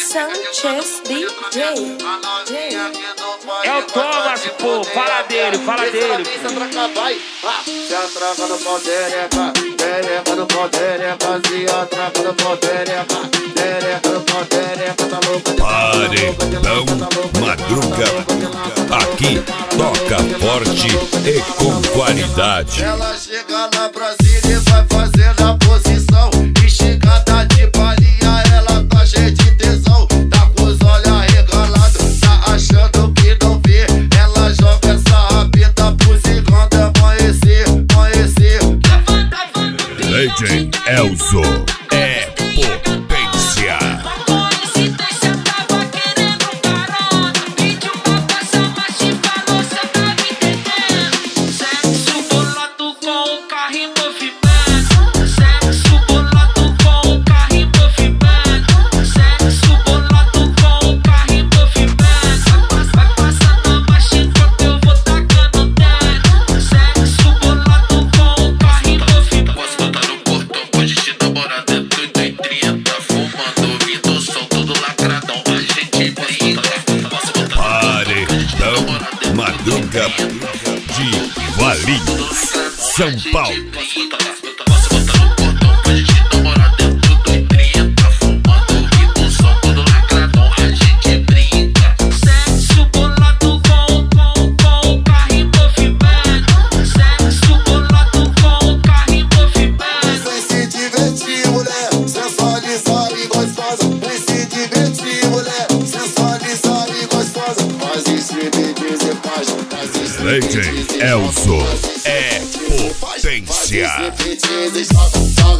Sanchez DJ. É o Thomas, pô, fala dele, fala dele. Se atraca no pau dereca, dereca no pau dereca, se atraca no pau dereca, dereca no pau dereca, tá louca. Paredão Madruga, aqui toca forte e com qualidade. Ela chega na Brasília e vai fazendo a posição, esticada de palhinha, ela tá cheia de tesão, tá com os olhos arregalados, tá achando que não vê, ela joga essa rabeta pro zigando amanhecer, amanhecer. Legend Elzo é potência. Madruga de Valinhos, São Paulo. Legend Elzo é potência.